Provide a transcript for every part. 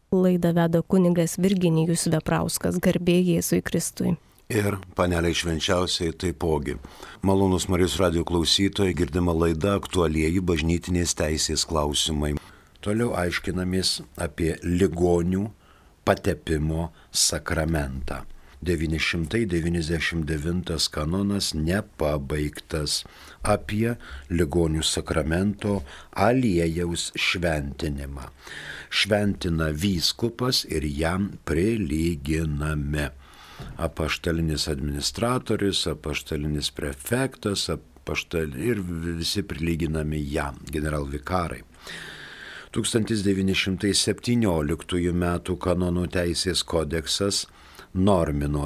Laidą veda kunigas Virginijus Veprauskas, garbė Jėzui Kristui. Ir paneliai švenčiausiai taipogi. Malonus Marijos radijo klausytojai, girdima laida aktualieji bažnytinės teisės klausimai. Toliau aiškinamės apie ligonių patepimo sakramentą. 999 kanonas nepabaigtas apie ligonių sakramento aliejaus šventinimą. Šventina vyskupas ir jam prilyginami. Apaštalinis administratorius, apaštalinis prefektas, ir visi prilyginami jam, generalvikarai. 1917 m. kanonų teisės kodeksas normino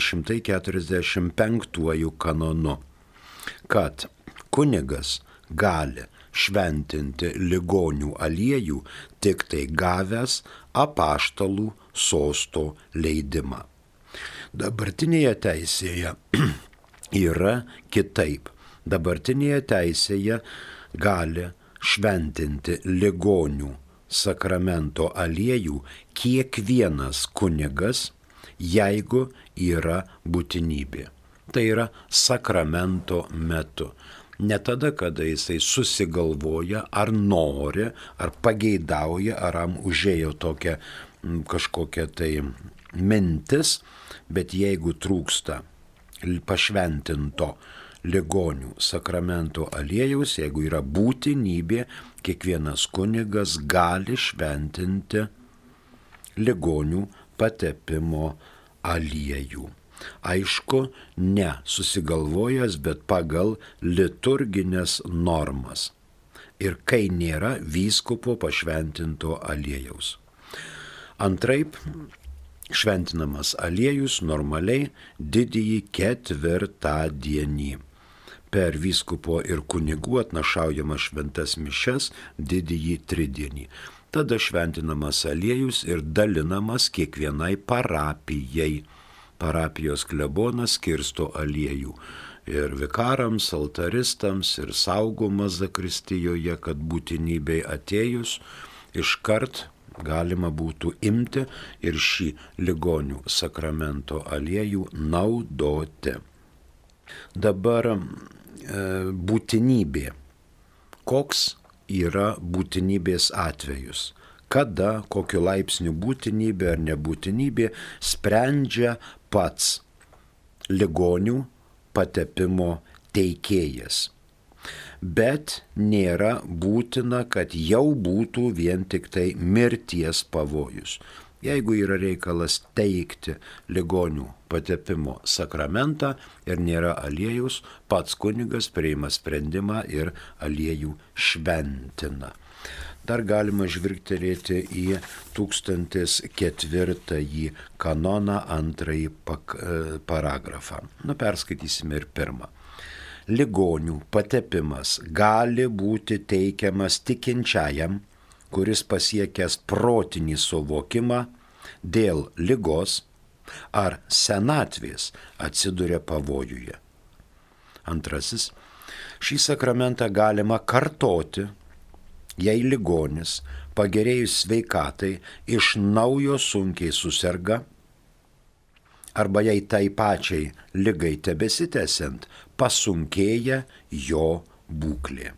945 kanonu, kad kunigas gali šventinti ligonių aliejų tik tai gavęs apaštalų sosto leidimą. Dabartinėje teisėje yra kitaip. Dabartinėje teisėje gali šventinti ligonių sakramento aliejų kiekvienas kunigas, jeigu yra būtinybė. Tai yra sakramento metu. Ne tada, kada jisai susigalvoja, ar nori, ar pageidauja, ar užėjo tokia kažkokia tai mintis, bet jeigu trūksta pašventinto ligonių sakramento aliejaus, jeigu yra būtinybė, kiekvienas kunigas gali šventinti ligonių patepimo aliejų. Aišku, ne susigalvojęs, bet pagal liturginės normas. Ir kai nėra vyskupo pašventinto aliejaus. Antraip, šventinamas aliejus normaliai didįjį ketvirtadienį. Per vyskupo ir kunigų atnašaujamas šventas mišias didįjį tridienį. Tada šventinamas aliejus ir dalinamas kiekvienai parapijai. Parapijos klebonas skirsto aliejų ir vikarams, altaristams, ir saugomas zakristijoje, kad būtinybei atėjus iškart galima būtų imti ir šį ligonių sakramento aliejų naudoti. Dabar būtinybė. Koks yra būtinybės atvejus? Kada, kokiu laipsniu būtinybė ar nebūtinybė sprendžia pats ligonių patepimo teikėjas. Bet nėra būtina, kad jau būtų vien tik tai mirties pavojus. Jeigu yra reikalas teikti ligonių patepimo sakramentą ir nėra aliejaus, pats kunigas priima sprendimą ir aliejų šventina. Dar galima žvilgtelėti į 1004 kanoną 2 paragrafą. Perskaitysime ir 1. Ligonių patepimas gali būti teikiamas tikinčiajam, kuris pasiekęs protinį suvokimą dėl ligos ar senatvės atsiduria pavojuje. 2. Šį sakramentą galima kartoti, jei ligonis, pagerėjus sveikatai, iš naujo sunkiai suserga, arba jei tai pačiai ligai tebesitęsiant, pasunkėja jo būklė.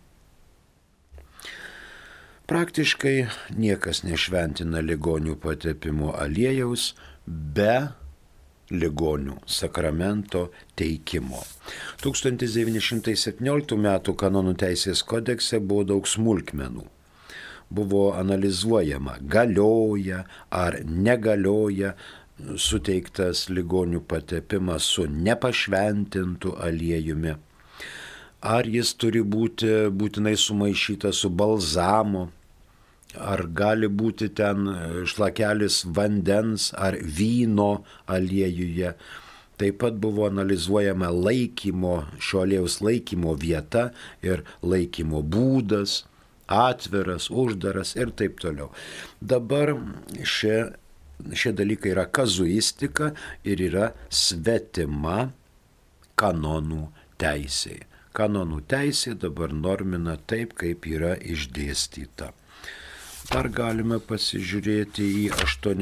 Praktiškai niekas nešventina ligonių patepimo aliejaus be ligonių sakramento teikimo. 1917 m. kanonų teisės kodekse buvo daug smulkmenų. Buvo analizuojama, galioja ar negalioja suteiktas ligonių patepimas su nepašventintu aliejumi. Ar jis turi būti būtinai sumaišytas su balzamu, ar gali būti ten šlakelis vandens ar vyno aliejuje. Taip pat buvo analizuojama šio aliejaus laikymo vieta ir laikymo būdas, atviras, uždaras ir taip toliau. Dabar šie dalykai yra kazuistika ir yra svetima kanonų teisė. Kanonų teisė dabar normina taip, kaip yra išdėstyta. Dar galime pasižiūrėti į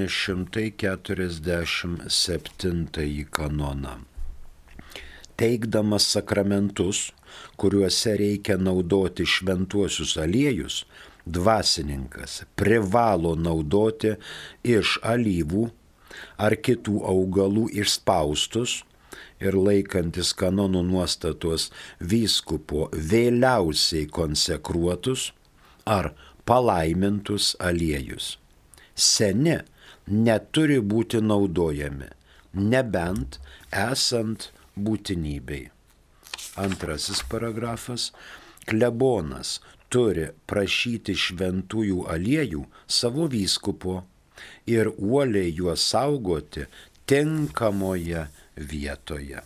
847 kanoną. Teikdamas sakramentus, kuriuose reikia naudoti šventuosius aliejus, dvasininkas privalo naudoti iš alyvų ar kitų augalų išspaustus ir laikantis kanonų nuostatos vyskupo vėliausiai konsekruotus ar palaimintus aliejus. Seni neturi būti naudojami, nebent esant būtinybei. Antrasis paragrafas. Klebonas turi prašyti šventųjų aliejų savo vyskupo ir uoliai juos saugoti tinkamoje vietoje.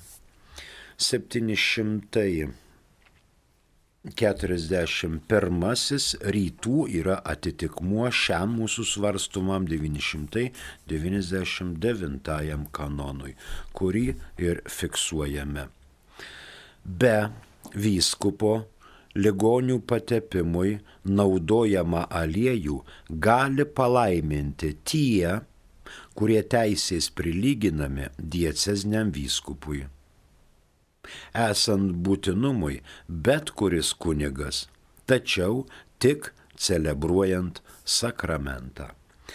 741 rytų yra atitikmuo šiam mūsų svarstumam 999 kanonui, kurį ir fiksuojame. Be vyskupo ligonių patepimui naudojama aliejų gali palaiminti tie, kurie teisės prilyginami dieceziniam vyskupui. Esant būtinumui bet kuris kunigas, tačiau tik celebruojant sakramentą.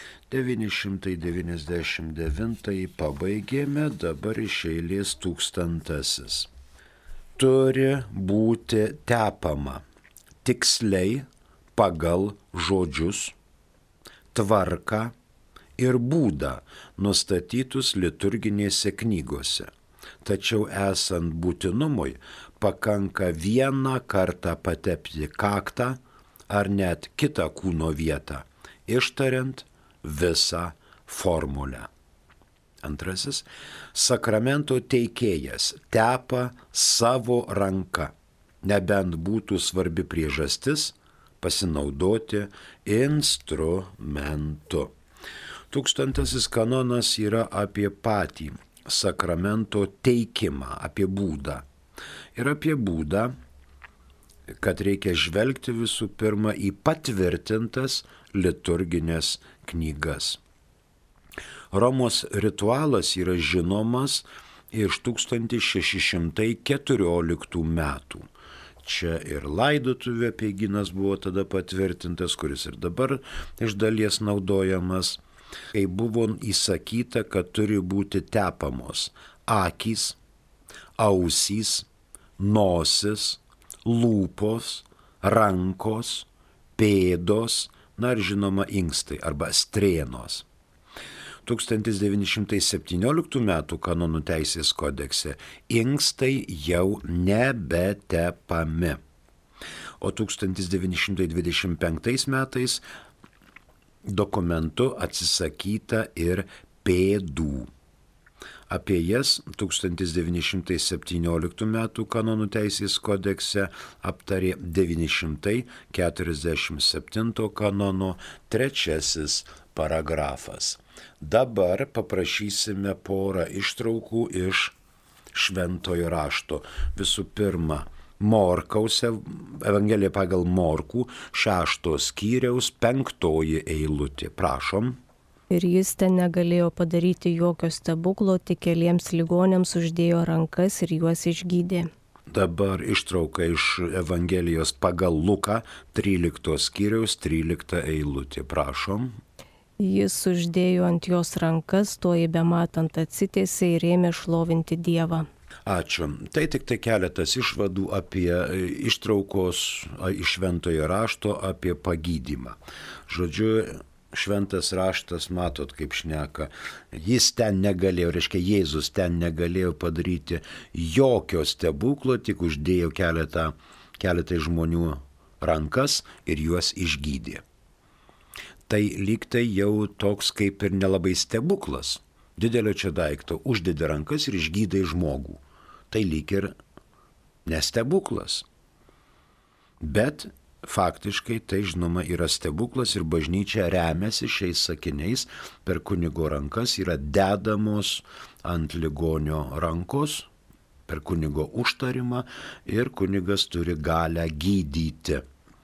999 pabaigėme, dabar iš eilės 1000. Turi būti tepama tiksliai pagal žodžius, tvarką ir būdą nustatytus liturginėse knygose. Tačiau esant būtinumui pakanka vieną kartą patepti kaktą ar net kitą kūno vietą, ištariant visą formulę. Antrasis. Sakramento teikėjas tepa savo ranka, nebent būtų svarbi priežastis pasinaudoti instrumentu. 1000 kanonas yra apie patį sakramento teikimą, apie būdą. Ir apie būdą, kad reikia žvelgti visų pirma į patvirtintas liturginės knygas. Romos ritualas yra žinomas iš 1614 metų. Čia ir laidotuvių apeigynas buvo tada patvirtintas, kuris ir dabar iš dalies naudojamas, kai buvo įsakyta, kad turi būti tepamos akys, ausys, nosis, lūpos, rankos, pėdos, na ir žinoma inkstai arba strėnos. 1917 m. kanonų teisės kodekse inkstai jau nebetepami. O 1925 metais dokumentu atsisakyta ir pėdų. Apie jas 1917 m. kanonų teisės kodekse aptarė 947 kanono 3 paragrafas. Dabar paprašysime porą ištraukų iš Šventojo rašto. Visų pirma, Morkaus Evangelija pagal Morkų 6 skyriaus 5 eilutė. Prašom. Ir jis ten negalėjo padaryti jokio stebuklo, tik keliems ligoniams uždėjo rankas ir juos išgydė. Dabar ištrauka iš Evangelijos pagal Luką 13 skyriaus 13 eilutė. Prašom. Jis uždėjo ant jos rankas, toji bematant atsitiesė ir ėmė šlovinti Dievą. Ačiū. Tai tik tai keletas išvadų apie ištraukos iš Šventojo rašto apie pagydymą. Žodžiu, Šventas raštas, matot kaip šneka, jis ten negalėjo, reiškia Jėzus ten negalėjo padaryti jokio stebuklo, tik uždėjo keletą žmonių rankas ir juos išgydė. Tai lyg tai jau toks kaip ir nelabai stebuklas. Didelio čia daikto, uždedi rankas ir išgydai žmogų. Tai lyg ir nestebuklas. Bet faktiškai tai žinoma yra stebuklas ir bažnyčia remiasi šiais sakiniais, per kunigo rankas yra dedamos ant ligonio rankos, per kunigo užtarimą ir kunigas turi galią gydyti.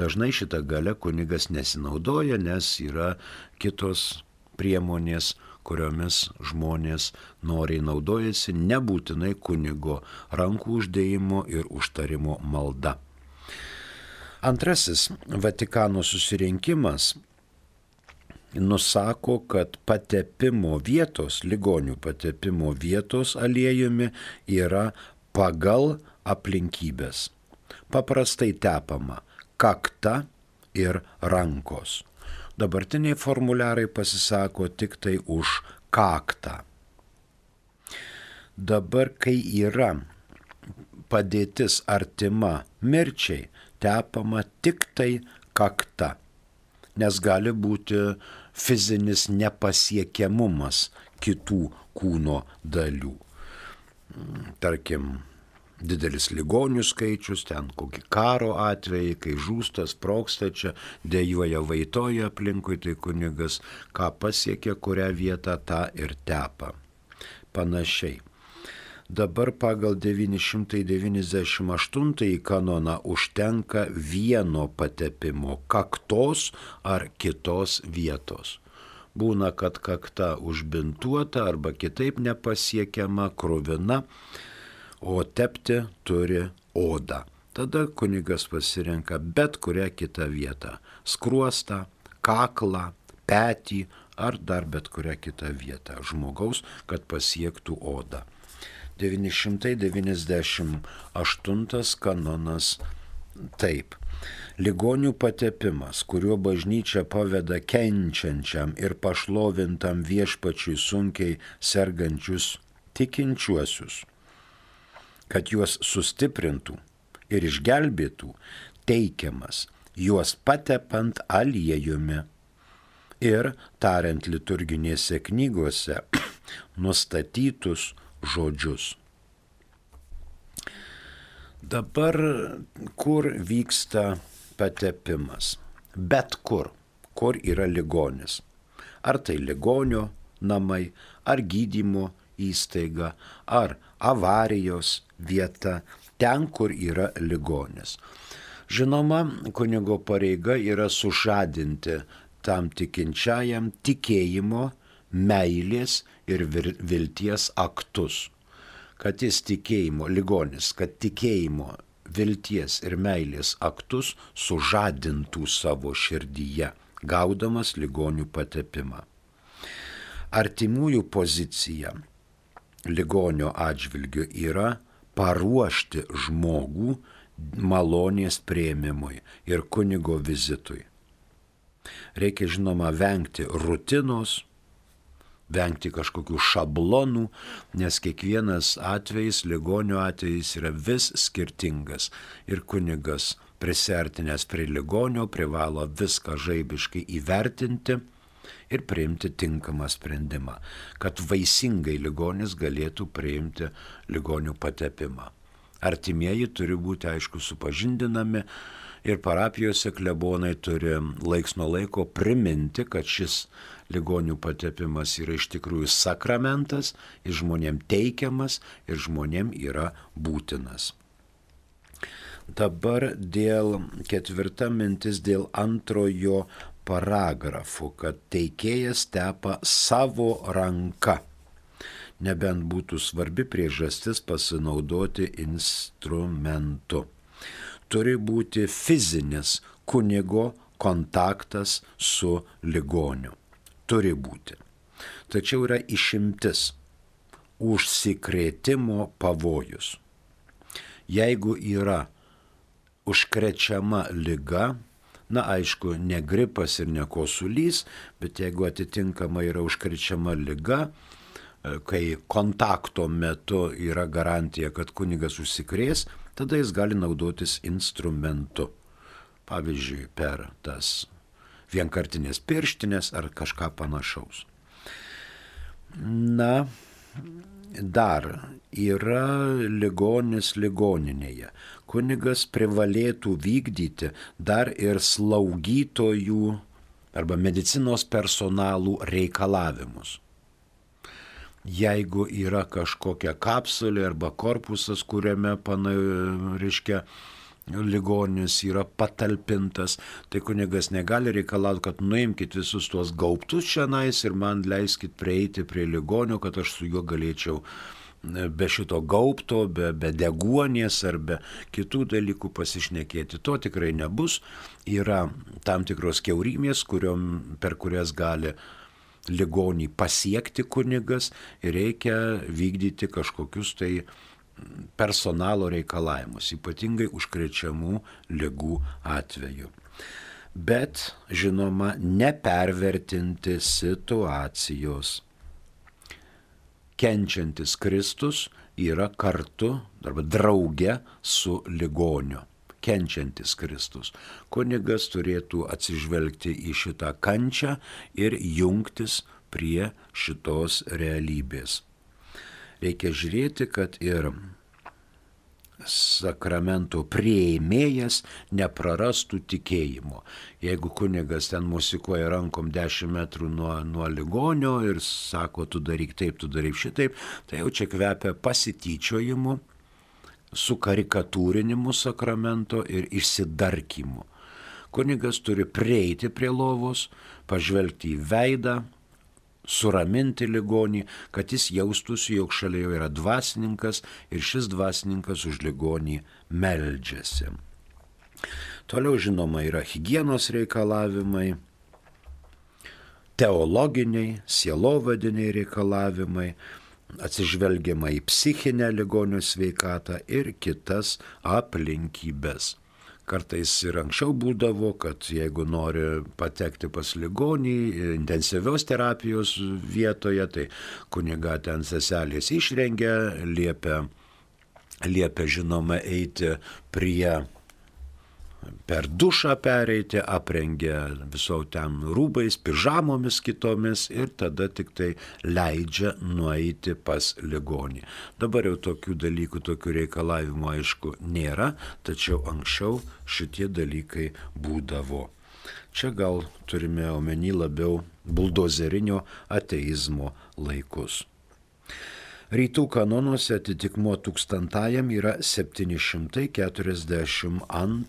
Dažnai šitą galę kunigas nesinaudoja, nes yra kitos priemonės, kuriomis žmonės noriai naudojasi, nebūtinai kunigo rankų uždėjimo ir užtarimo malda. Antrasis Vatikano susirinkimas nusako, kad patepimo vietos, ligonių patepimo vietos aliejumi yra pagal aplinkybės. Paprastai tepama kakta ir rankos. Dabartiniai formuliarai pasisako tik tai už kaktą. Dabar, kai yra padėtis artima mirčiai, tepama tik tai kakta, nes gali būti fizinis nepasiekiamumas kitų kūno dalių. Tarkim, didelis ligonių skaičius, ten kokį karo atvejai, kai žūsta, sprogsta čia, dejuoja, vaitoja aplinkui, tai kunigas ką pasiekia, kurią vietą tą ir tepa. Panašiai. Dabar pagal 998 kanoną užtenka vieno patepimo kaktos ar kitos vietos. Būna, kad kakta užbintuota arba kitaip nepasiekiama, kruvina, o tepti turi odą. Tada kunigas pasirenka bet kurią kitą vietą - skruostą, kaklą, petį ar dar bet kurią kitą vietą žmogaus, kad pasiektų odą. 998 kanonas taip. Ligonių patepimas, kuriuo bažnyčia paveda kenčiančiam ir pašlovintam viešpačiui sunkiai sergančius tikinčiuosius, kad juos sustiprintų ir išgelbėtų, teikiamas juos patepant aliejumi ir tariant liturginėse knygose nustatytus žodžius. Dabar kur vyksta patepimas? Bet kur yra ligonis. Ar tai ligonio namai, ar gydymo įstaiga, ar avarijos vieta, ten, kur yra ligonis. Žinoma, kunigo pareiga yra sužadinti tam tikinčiajam tikėjimo, meilės ir vilties aktus, kad jis tikėjimo, ligonis, kad tikėjimo, vilties ir meilės aktus sužadintų savo širdyje, gaudamas ligonių patepimą. Artimųjų pozicija ligonio atžvilgiu yra paruošti žmogų malonės priėmimui ir kunigo vizitui. Reikia, žinoma, vengti rutinos, vengti kažkokių šablonų, nes kiekvienas atvejis, ligonio atvejis yra vis skirtingas. Ir kunigas prisiartinęs prie ligonio privalo viską žaibiškai įvertinti ir priimti tinkamą sprendimą, kad vaisingai ligonis galėtų priimti ligonių patepimą. Artimieji turi būti, aišku, supažindinami ir parapijose klebonai turi laiks nuo laiko priminti, kad šis ligonių patepimas yra iš tikrųjų sakramentas, ir žmonėm teikiamas, ir žmonėm yra būtinas. Dabar ketvirta mintis dėl antrojo paragrafo, kad teikėjas tepa savo ranka, nebent būtų svarbi priežastis pasinaudoti instrumentu. Turi būti fizinis kunigo kontaktas su ligoniu. Turi būti. Tačiau yra išimtis - užsikrėtimo pavojus. Jeigu yra užkrečiama liga, na aišku, ne gripas ir ne kosulys, bet jeigu atitinkama yra užkrečiama liga, kai kontakto metu yra garantija, kad kunigas užsikrės, tada jis gali naudotis instrumentu. Pavyzdžiui, per tas vienkartinės pirštinės ar kažką panašaus. Na, dar yra ligonis ligoninėje. Kunigas privalėtų vykdyti dar ir slaugytojų arba medicinos personalų reikalavimus. Jeigu yra kažkokia kapsulė arba korpusas, kuriame ligonis yra patalpintas, tai kunigas negali reikalauti, kad nuimkit visus tuos gaubtus šiandien ir man leiskit prieiti prie ligonio, kad aš su juo galėčiau be šito gaubto, be deguonies ar be kitų dalykų pasišnekėti. To tikrai nebus. Yra tam tikros kiaurymės, per kurias gali ligonį pasiekti kunigas ir reikia vykdyti kažkokius tai personalo reikalavimus, ypatingai užkrečiamų ligų atveju. Bet, žinoma, nepervertinti situacijos. Kenčiantis Kristus yra kartu arba drauge su ligoniu. Kenčiantis Kristus. Kunigas turėtų atsižvelgti į šitą kančią ir jungtis prie šitos realybės. Reikia žiūrėti, kad ir sakramento priėmėjas neprarastų tikėjimo. Jeigu kunigas ten musikuoja rankom 10 metrų nuo ligonio ir sako, tu daryk taip, tu daryk šitaip, tai jau čia kvepia pasityčiojimu, sukarikatūrinimu sakramento ir išsidarkymu. Kunigas turi prieiti prie lovos, pažvelgti į veidą, suraminti ligonį, kad jis jaustųsi, jog šalia jo yra dvasininkas ir šis dvasininkas už ligonį meldžiasi. Toliau, žinoma, yra higienos reikalavimai, teologiniai, sielovadiniai reikalavimai, atsižvelgiama į psichinę ligonio sveikatą ir kitas aplinkybės. Kartais ir anksčiau būdavo, kad jeigu nori patekti pas ligonį intensyvios terapijos vietoje, tai kuniga ten seselės išrengia, liepia žinoma eiti per dušą pereiti, aprengia viso ten rūbais, pižamomis kitomis ir tada tik tai leidžia nueiti pas ligonį. Dabar jau tokių dalykų, tokių reikalavimų aišku nėra, tačiau anksčiau šitie dalykai būdavo. Čia gal turime omeny labiau buldozerinio ateizmo laikus. Rytų kanonuose atitikmuo 1000-ajam yra 742.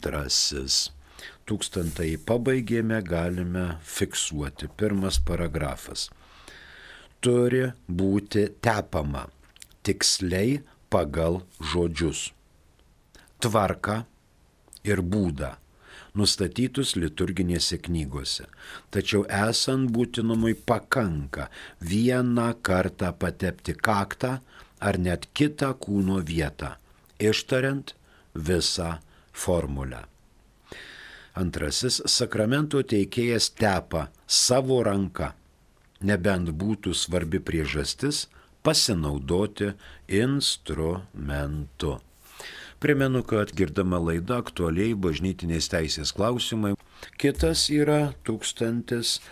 1000-ąjį pabaigėme, galime fiksuoti. Pirmas paragrafas. Turi būti tepama tiksliai pagal žodžius, tvarką ir būdą nustatytus liturginėse knygose. Tačiau esant būtinumui pakanka vieną kartą patepti kaktą ar net kitą kūno vietą, ištariant visą formulę. Antrasis, sakramento teikėjas tepa savo ranką, nebent būtų svarbi priežastis pasinaudoti instrumentu. Primenu, kad girdama laida aktualiai bažnytinės teisės klausimai. Kitas yra 1001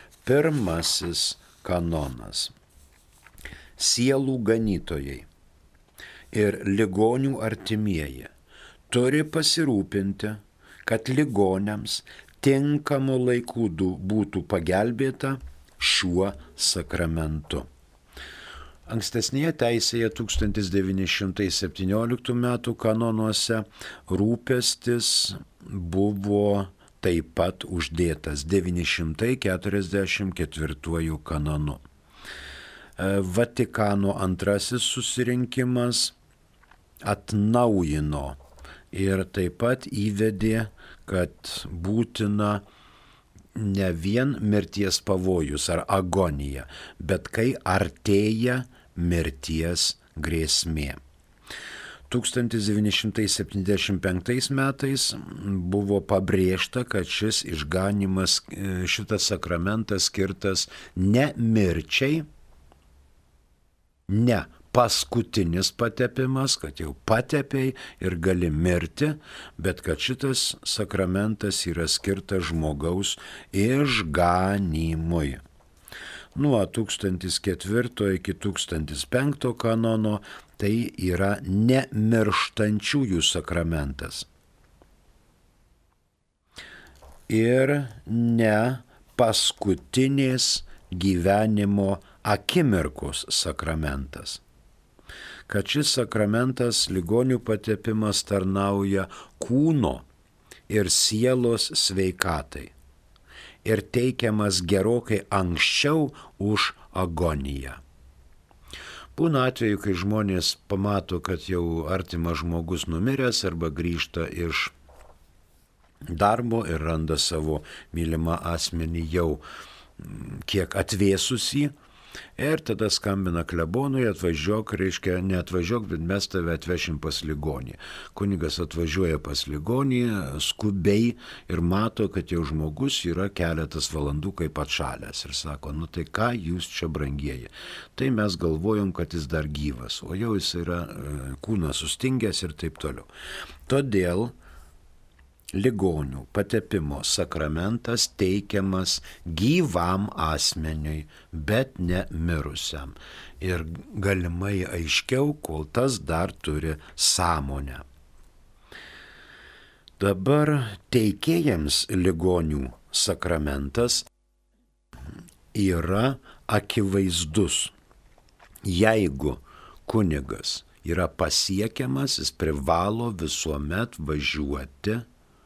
kanonas. Sielų ganytojai ir ligonių artimieji turi pasirūpinti, kad ligoniams tinkamu laiku būtų pagelbėta šiuo sakramentu. Ankstesnėje teisėje 1917 metų kanonuose rūpestis buvo taip pat uždėtas 944 kanonu. Vatikano antrasis susirinkimas atnaujino ir taip pat įvedė, kad būtina ne vien mirties pavojus ar agonija, bet kai artėja mirties grėsmė. 1975 metais buvo pabrėžta, kad šis išganymas, šitas sakramentas skirtas ne mirčiai, ne paskutinis patepimas, kad jau patepei ir gali mirti, bet kad šitas sakramentas yra skirtas žmogaus išganymui. Nuo 1004 iki 1005 kanono tai yra nemirštančiųjų sakramentas ir ne paskutinės gyvenimo akimirkos sakramentas. Kad šis sakramentas, ligonių patepimas, tarnauja kūno ir sielos sveikatai ir teikiamas gerokai anksčiau už agoniją. Būna atveju, kai žmonės pamato, kad jau artimas žmogus numiręs arba grįžta iš darbo ir randa savo mylimą asmenį jau kiek atvėsusį ir tada skambina klebonui, atvažiuok, reiškia, neatvažiuok, bet mes tave atvešim pas ligonį. Kunigas atvažiuoja pas ligonį skubiai ir mato, kad jau žmogus yra keletas valandų kaip atšalęs ir sako, nu tai ką jūs čia brangieji? Tai mes galvojom, kad jis dar gyvas, o jau jis yra kūnas sustingęs ir taip toliau. Todėl ligonių patepimo sakramentas teikiamas gyvam asmeniui, bet ne mirusiam. Ir galimai aiškiau, kol tas dar turi sąmonę. Dabar teikėjams ligonių sakramentas yra akivaizdus. Jeigu kunigas yra pasiekiamas, jis privalo visuomet važiuoti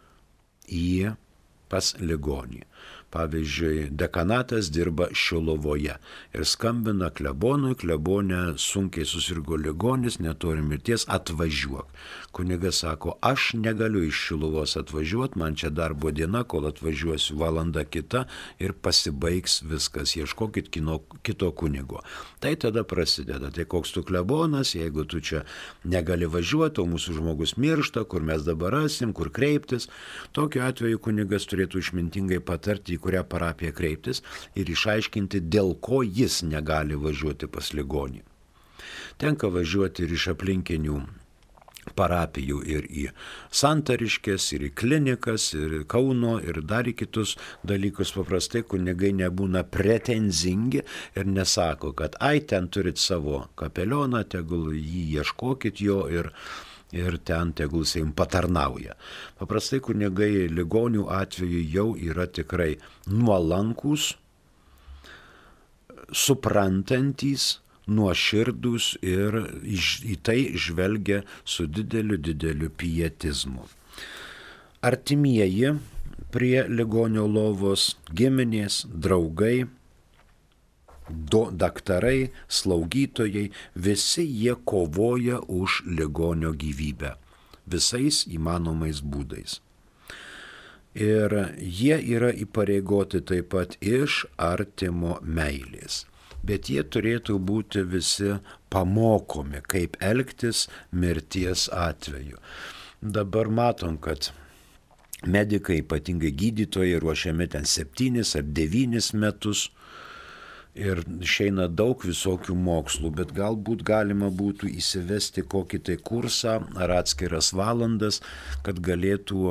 pas ligonį. Pavyzdžiui, dekanatas dirba Šiluvoje ir skambina klebonui, klebonė sunkiai susirgo ligonis, neturi mirties, atvažiuok. Kunigas sako, aš negaliu iš Šiluvos atvažiuoti, man čia darbo diena, kol atvažiuosiu valanda kita ir pasibaigs viskas, ieškokit kito kunigo. Tai tada prasideda, tai koks tu klebonas, jeigu tu čia negali važiuoti, o mūsų žmogus miršta, kur mes dabar rasim, kur kreiptis. Tokiu atveju kunigas turėtų išmintingai patarti, į kurią parapiją kreiptis ir išaiškinti, dėl ko jis negali važiuoti pas ligonį. Tenka važiuoti ir iš aplinkinių parapijų ir į Santariškes, ir į klinikas, ir į Kauno, ir dar į kitus dalykus. Paprastai kunigai nebūna pretenzingi ir nesako, kad ai, ten turit savo kapelioną, tegul jį ieškokit jo ir ten tegul jis jums patarnauja. Paprastai kunigai ligonių atveju jau yra tikrai nuolankūs, suprantantys, nuoširdūs ir į tai žvelgia su dideliu pietizmu. Artimieji prie ligonio lovos, giminės, draugai, daktarai, slaugytojai, visi jie kovoja už ligonio gyvybę visais įmanomais būdais. Ir jie yra įpareigoti taip pat iš artimo meilės. Bet jie turėtų būti visi pamokomi, kaip elgtis mirties atveju. Dabar matom, kad medikai, ypatingai gydytojai, ruošiami ten 7 ar 9 metus. Ir išeina daug visokių mokslų, bet galbūt galima būtų įsivesti kokį tai kursą ar atskiras valandas, kad galėtų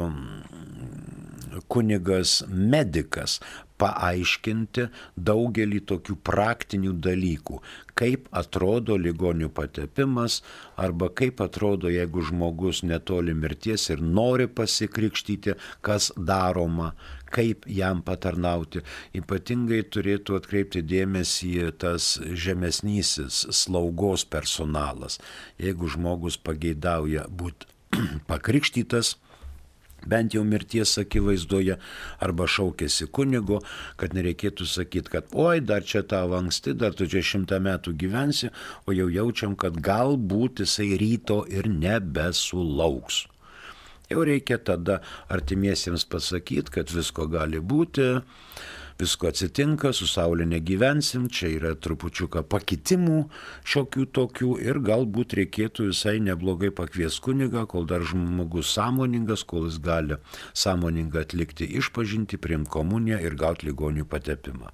kunigas medikas paaiškinti daugelį tokių praktinių dalykų, kaip atrodo ligonių patepimas arba kaip atrodo, jeigu žmogus netoli mirties ir nori pasikrikštyti, kas daroma, kaip jam patarnauti. Ypatingai turėtų atkreipti dėmesį tas žemesnysis slaugos personalas. Jeigu žmogus pageidauja būti pakrikštytas, bent jau mirties akivaizdoje, arba šaukėsi kunigo, kad nereikėtų sakyti, kad oi, dar čia tavo anksti, dar tu čia 100 metų gyvensi, o jau jaučiam, kad galbūt jisai ryto ir nebesulauks. Jau reikia tada artimiesiems pasakyti, kad visko gali būti, visko atsitinka, su saulė negyvensim, čia yra trupučiuką pakitimų šiokių tokių ir galbūt reikėtų visai neblogai pakviesti kunigą, kol dar žmogus sąmoningas, kol jis gali sąmoningai atlikti išpažintį, priimti komuniją ir gauti ligonių patepimą.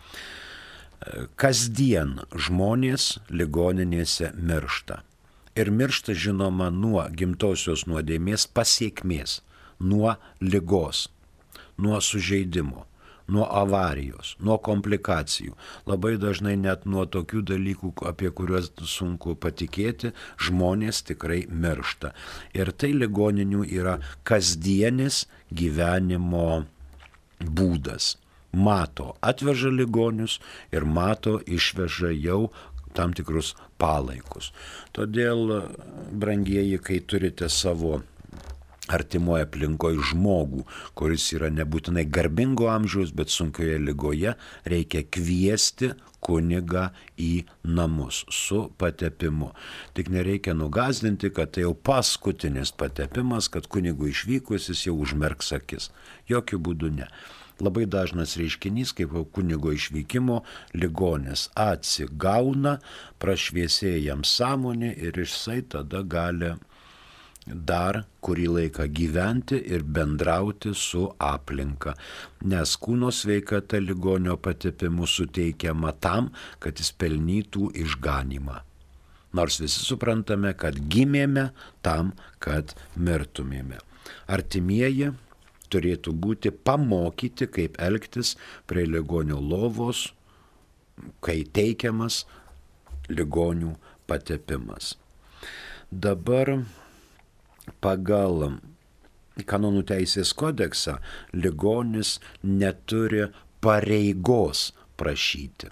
Kasdien žmonės ligoninėse miršta. Ir miršta, žinoma, nuo gimtosios nuodėmės pasiekmės, nuo ligos, nuo sužeidimo, nuo avarijos, nuo komplikacijų. Labai dažnai net nuo tokių dalykų, apie kuriuos sunku patikėti, žmonės tikrai miršta. Ir tai ligoninių yra kasdienis gyvenimo būdas. Mato atveža ligonius ir mato išveža jau tam tikrus palaikus. Todėl, brangieji, kai turite savo artimoje aplinkoje žmogų, kuris yra nebūtinai garbingo amžiaus, bet sunkioje ligoje, reikia kviesti kunigą į namus su patepimu. Tik nereikia nugazdinti, kad tai jau paskutinis patepimas, kad kunigui išvykus jis jau užmerks akis. Jokių būdų ne. Labai dažnas reiškinys, kaip kunigo išvykimo, ligonis atsigauna, prašviesėja jam sąmonė ir jisai tada gali dar kurį laiką gyventi ir bendrauti su aplinka, nes kūno sveikata ligonio patepimu suteikiama tam, kad jis pelnytų išganymą. Nors visi suprantame, kad gimėme tam, kad mirtumėme. Artimieji turėtų būti pamokyti, kaip elgtis prie ligonio lovos, kai teikiamas ligonių patepimas. Dabar pagal kanonų teisės kodeksą ligonis neturi pareigos prašyti.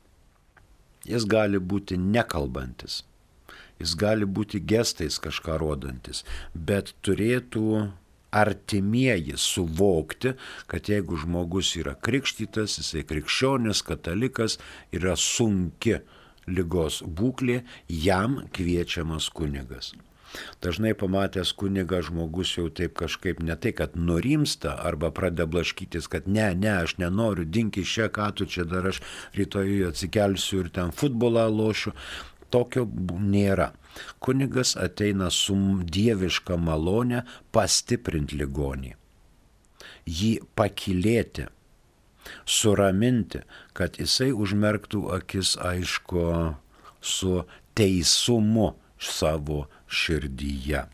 Jis gali būti nekalbantis, jis gali būti gestais kažką rodantis, bet turėtų artimieji suvokti, kad jeigu žmogus yra krikštytas, jisai krikščionis, katalikas, yra sunki ligos būklė, jam kviečiamas kunigas. Dažnai pamatęs kunigą žmogus jau taip kažkaip ne tai, kad nurimsta arba pradeda blaškytis, kad ne, aš nenoriu, dink iš čia, ką tu čia dar, aš rytoj atsikelsiu ir ten futbolą lošiu. Tokio nėra. Kunigas ateina su dieviška malonė pastiprinti ligonį, jį pakylėti, suraminti, kad jisai užmerktų akis, aišku, su teisumu savo širdyje.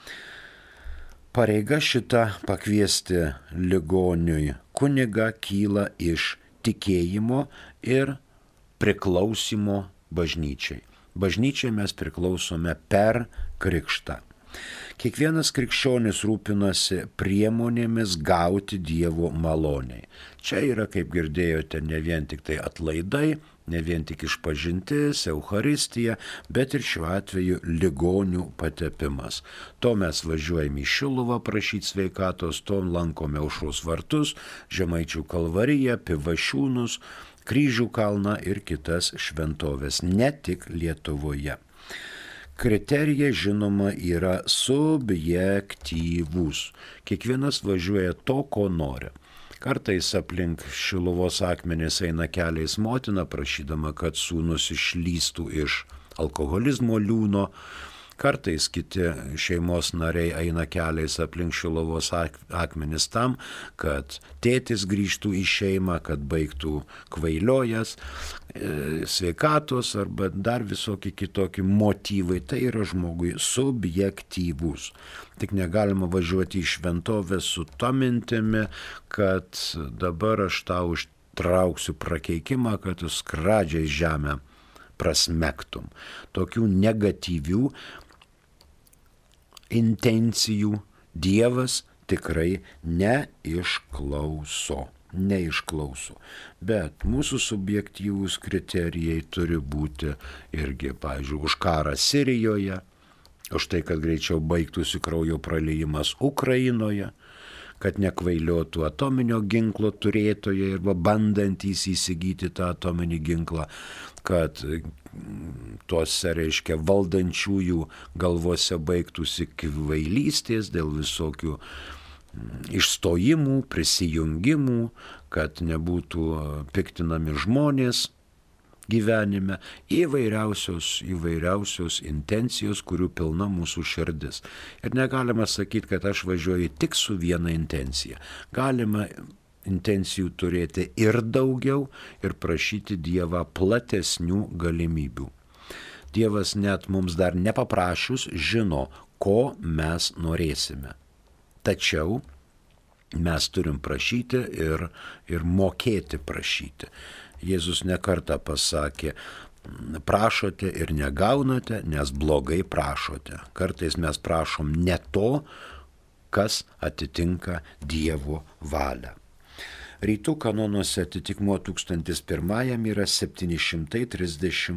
Pareiga šita pakviesti ligoniui kunigą kyla iš tikėjimo ir priklausimo bažnyčiai. Bažnyčiai mes priklausome per krikštą. Kiekvienas krikščionis rūpinasi priemonėmis gauti Dievo maloniai. Čia yra, kaip girdėjote, ne vien tik tai atlaidai, ne vien tik išpažintis, Eucharistija, bet ir šiuo atveju ligonių patepimas. To mes važiuojame į Šiluvą prašyti sveikatos, to lankome Aušros vartus, Žemaičių kalvariją, Pivašiūnus, Kryžių kalną ir kitas šventovės, ne tik Lietuvoje. Kriterijai, žinoma, yra subjektyvūs. Kiekvienas važiuoja to, ko nori. Kartais aplink Šiluvos akmenis eina keliais motina, prašydama, kad sūnus išlįstų iš alkoholizmo liūno. Kartais kiti šeimos nariai eina keliais aplink Šiluvos akmenis tam, kad tėtis grįžtų į šeimą, kad baigtų kvailiojas, sveikatos arba dar visokie kitokie motyvai. Tai yra žmogui subjektyvūs. Tik negalima važiuoti į šventovę su to mintimi, kad dabar aš tau užtrauksiu prakeikimą, kad tu skradžiai žemę prasmektum. Tokių negatyvių intencijų Dievas tikrai neišklauso. Bet mūsų subjektyvūs kriterijai turi būti irgi, pavyzdžiui, už karą Sirijoje, už tai, kad greičiau baigtųsi kraujo praleidimas Ukrainoje, kad nekvailiotų atominio ginklo turėtojai arba bandantys įsigyti tą atominį ginklą, kad tuose, reiškia, valdančiųjų galvose baigtųsi kvailystės dėl visokių išstojimų, prisijungimų, kad nebūtų piktinami žmonės gyvenime, įvairiausios intencijos, kurių pilna mūsų širdis. Ir negalima sakyti, kad aš važiuoju tik su viena intencija. Galima intencijų turėti ir daugiau ir prašyti Dievą platesnių galimybių. Dievas net mums dar nepaprašius žino, ko mes norėsime. Tačiau mes turim prašyti ir mokėti prašyti. Jėzus nekartą pasakė, prašote ir negaunate, nes blogai prašote. Kartais mes prašom ne to, kas atitinka Dievo valią. Rytų kanonuose atitikmuo 1001 yra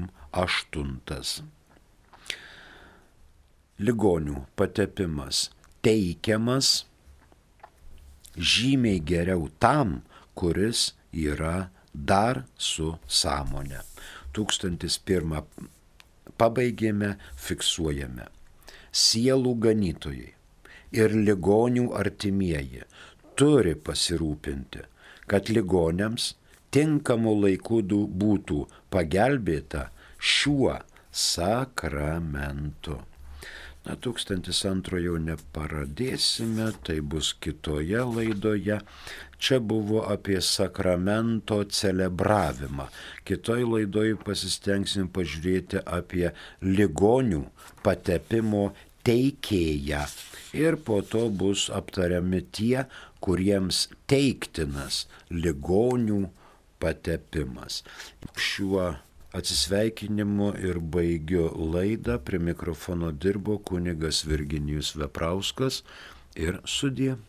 738. Ligonių patepimas teikiamas žymiai geriau tam, kuris yra dar su sąmonė. 1001 pabaigėme, fiksuojame. Sielų ganytojai ir ligonių artimieji turi pasirūpinti, kad ligoniams tinkamu laiku būtų pagelbėta šiuo sakramentu. 1002 jau neparadėsime, tai bus kitoje laidoje. Čia buvo apie sakramento celebravimą. Kitoj laidoj pasistengsim pažiūrėti apie ligonių patepimo teikėją. Ir po to bus aptariami tie, kuriems teiktinas ligonių patepimas. Šiuo atsisveikinimu ir baigiu laidą. Prie mikrofono dirbo kunigas Virginijus Veprauskas ir sudie.